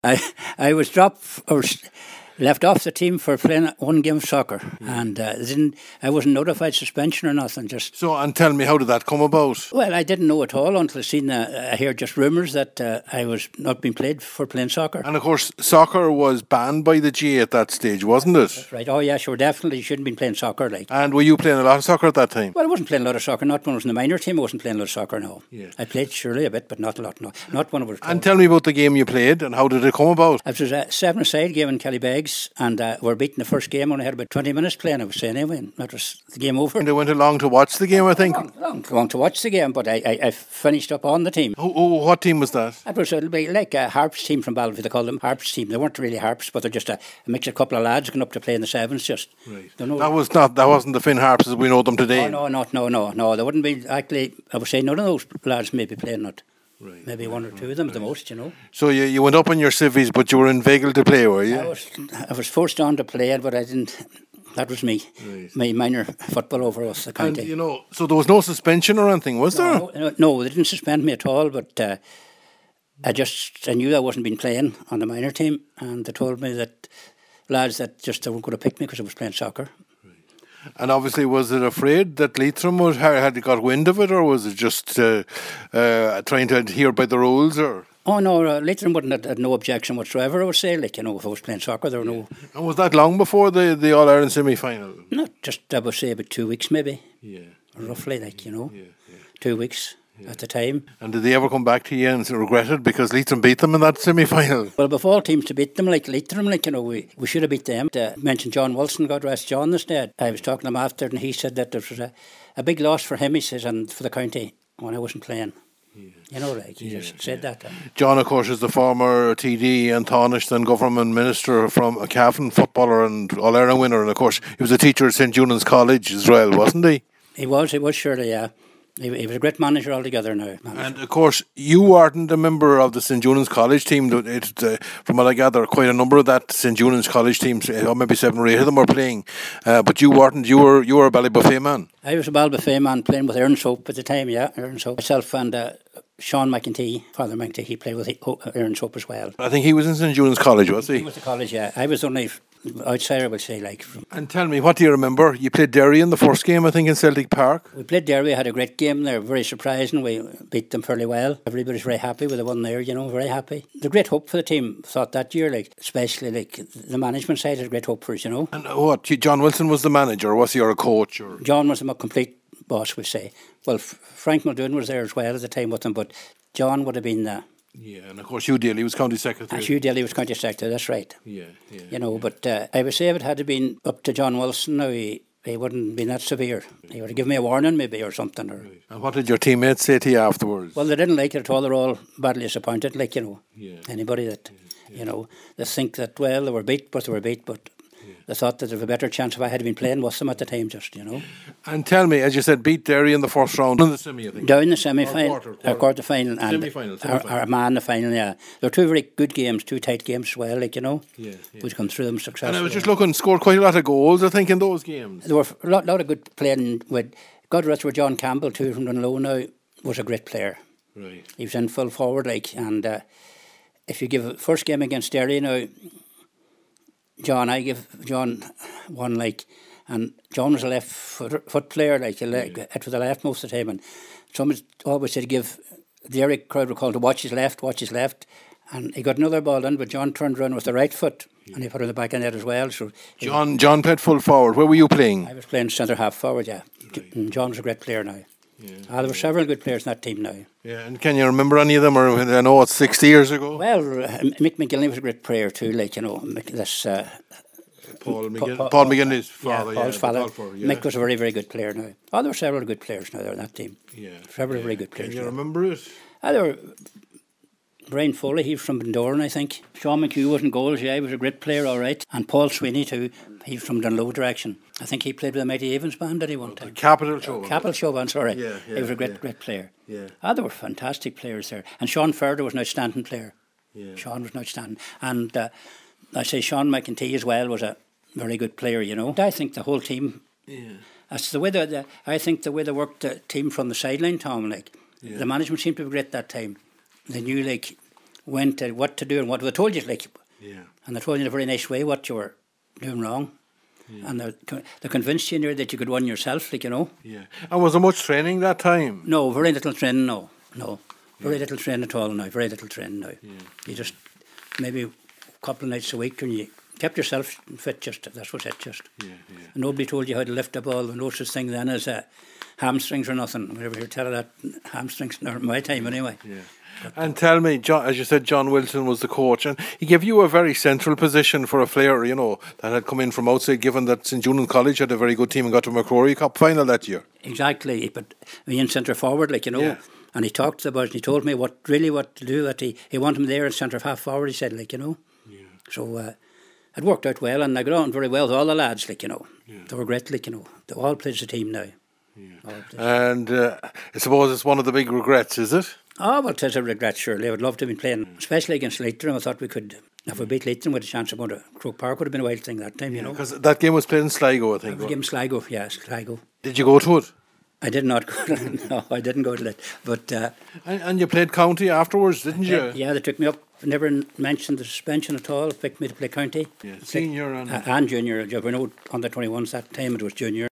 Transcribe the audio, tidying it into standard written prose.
I was dropped or left off the team for playing one game of soccer, and I wasn't notified suspension or nothing. Just So, and tell me, how did that come about? well, I didn't know at all until I heard just rumours that I was not being played for playing soccer. And of course, soccer was banned by the GA at that stage, wasn't it? Right? Oh yeah, sure, definitely you shouldn't be playing soccer. Like, And were you playing a lot of soccer at that time? well, I wasn't playing a lot of soccer. Not when I was in the minor team. I wasn't playing a lot of soccer. No, Yeah. I played surely a bit, but not a lot. No, not when I was. And tell me about the game you played and how did it come about? It was a 7-a-side game in Kellybegs, and we were beating the first game. Only had about 20 minutes playing. I was saying anyway, and that was the game over. And they went along to watch the game, I think. Long to watch the game, but I finished up on the team. What team was that? It was like a Harps team from Ballyville. They called them Harps team. They weren't really Harps, but they're just a mix of a couple of lads going up to play in the sevens. Just Right. Don't know. That wasn't the Finn Harps as we know them today. Oh, no. They wouldn't be actually. I would say none of those lads may be playing it. Right. Maybe one or two of them at the most, you know. So you went up in your civvies, but you were inveigled to play, were you? I was forced on to play it, but I didn't. That was me. Right. My minor football over us, the And county. so there was no suspension or anything, was there? No, they didn't suspend me at all, but I knew I wasn't been playing on the minor team, and they told me that lads that just they weren't going to pick me because I was playing soccer. And obviously, was it afraid that Leitrim had got wind of it, or was it just trying to adhere by the rules? Or Oh no, Leitrim wouldn't have had no objection whatsoever. I would say, like, you know, if I was playing soccer, there were no. And was that long before the All Ireland semi final? Not just I would say about 2 weeks maybe, Yeah. roughly, like, you know, 2 weeks at the time. And did they ever come back to you and regret it because Leitrim beat them in that semi final? Well, before all teams to beat them, like Leitrim, like, you know, we should have beat them. Mentioned John Wilson, God rest John instead. I was talking to him after, and he said that there was a big loss for him, he says, and for the county when I wasn't playing. You know, like, he just said that. John, of course, is the former TD and Taoiseach and government minister from a Cavan, footballer and All Ireland winner, and of course he was a teacher at St Junan's College, Israel, wasn't he? He was surely, yeah. He was a great manager altogether now. And of course, you weren't a member of the St Junan's College team. From what I gather, quite a number of that St Junan's College teams, or maybe 7 or 8 of them, were playing. But you weren't. You were a Ballybuffet man. I was a Ballybuffet man playing with Aaron Soap at the time. Yeah, Aaron Soap. Myself and Sean McEntee, Father McEntee, he played with Aaron Soap as well. I think he was in St Junan's College, was he? He was at college. Yeah, I was only outsider, I would say. Like. And tell me, what do you remember? You played Derry in the first game, I think, in Celtic Park. We played Derry, we had a great game there, very surprising. We beat them fairly well. Everybody's very happy with the one there, you know, very happy. The great hope for the team, thought that year, like, especially like the management side had a great hope for us, you know. And what, John Wilson was the manager, or was he a coach? Or? John was a complete boss, we say. Well, Frank Muldoon was there as well at the time with him, but John would have been yeah, and of course Hugh Daly was county secretary. Hugh Daly was county secretary, that's right. Yeah. You know, but I would say if it had been up to John Wilson now, he wouldn't have been that severe. He would have given me a warning maybe or something. Or. Right. And what did your teammates say to you afterwards? Well, they didn't like it at all. They're all badly disappointed, like, you know. Yeah. Anybody that, you know, they think that, well, they were beat, but they thought that there was a better chance if I had been playing with them at the time, just, you know. And tell me, as you said, beat Derry in the first round. In the semi, I think. Down the semi-final, quarter-final, and semi-final. Armagh the final, yeah. They were two very good games, two tight games as well, like, you know. Yeah. We'd come through them successfully. And I was just looking, scored quite a lot of goals, I think, in those games. There were a lot of good playing with, God rest with John Campbell too from Dunlow now, was a great player. Right. He was in full forward, like, and if you give first game against Derry now, I give John one, like, and John was a left foot player, like, it was the left most of the time, and someone always said give the Derry crowd were called to watch his left, and he got another ball in, but John turned around with the right foot, and he put it in the back of net as well. So John played full forward. Where were you playing? I was playing centre half forward, yeah. Right. John was a great player now. Yeah. There were several good players in that team now. Yeah, and can you remember any of them? Or I know it's 60 years ago. Well, Mick McGillney was a great player too. Like, you know, this Paul McGinley's father. Yeah, Paul's father. Golfer, yeah. Mick was a very, very good player now. There were several good players now there in that team. Yeah, several very good players. Can you remember it? There were Brian Foley, he was from Bundoran, I think. Sean McHugh was in goals, yeah, he was a great player, all right. And Paul Sweeney too, he was from Dunlow direction. I think he played with the Mighty Evans band, did he, one time? Capital Show. Capital Show band, sorry. Yeah, he was a great player. Yeah. There were fantastic players there. And Sean Ferder was an outstanding player. Yeah. Sean was an outstanding. And I say Sean McEntee as well was a very good player, you know. I think the whole team, that's the way I think the way they worked the team from the sideline, Tom, like, the management seemed to be great that time. They knew, like, when to, what to do and what they told you, like, Yeah. and they told you in a very nice way what you were doing wrong. Yeah. And they convinced you that you could run yourself, like, you know. Yeah. And was there much training that time? No, very little training, no. Very little training at all now, very little training now. Yeah. You just, maybe a couple of nights a week, and you kept yourself fit, just, that's what it just. Yeah. And nobody told you how to lift a ball. The closest thing then is hamstrings or nothing. Whenever you tell that, hamstrings, not my time anyway. Yeah. And tell me, John, as you said, John Wilson was the coach, and he gave you a very central position for a player, you know, that had come in from outside, given that St. Junan's College had a very good team and got to McCrory Cup final that year. Exactly, but me in centre forward, like, you know, Yeah. and he talked about it, he told me what to do, that he wanted him there in centre half forward, he said, like, you know. Yeah. So it worked out well, and I got on very well with all the lads, like, you know. Yeah. They were great, like, you know. They all played as a team now. Yeah. And I suppose it's one of the big regrets, is it? Oh, well, it is a regret, surely. I would love to have been playing, especially against Leitrim. I thought we could, if we beat Leitrim with a chance of going to Croke Park, would have been a wild thing that time, you know. Because that game was played in Sligo, I think. It was a game in Sligo, yeah, Sligo. Did you go to it? I did not go to it. No, I didn't go to it. But and you played county afterwards, didn't you? Yeah, they took me up. Never mentioned the suspension at all. Picked me to play county. Yeah, senior and junior. We know under 21s that time. It was junior.